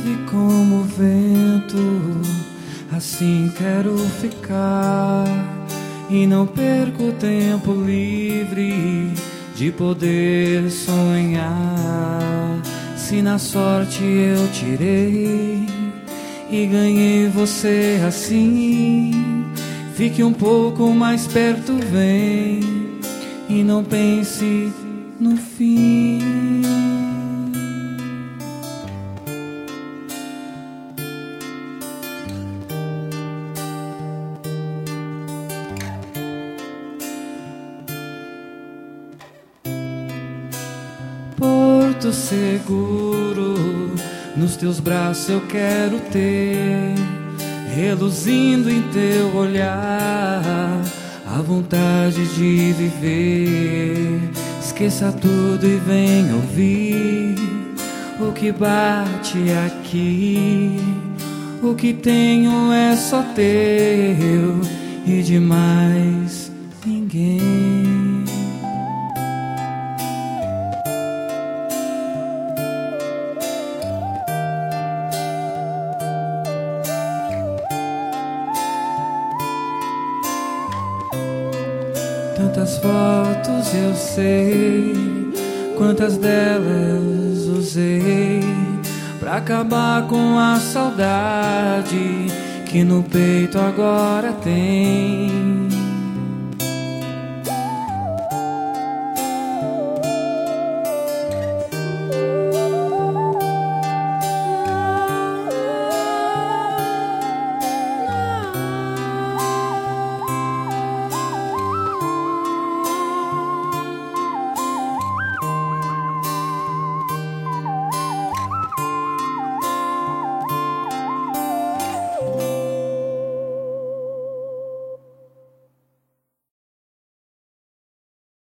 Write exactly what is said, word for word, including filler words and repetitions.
leve como o vento, assim quero ficar. E não perco tempo livre de poder sonhar. Se na sorte eu tirei e ganhei você assim, fique um pouco mais perto, vem, e não pense no fim. Porto seguro, nos teus braços eu quero ter, reluzindo em teu olhar, a vontade de viver. Esqueça tudo e vem ouvir o que bate aqui. O que tenho é só teu e de mais ninguém. Tantas fotos eu sei, quantas delas usei pra acabar com a saudade que no peito agora tem.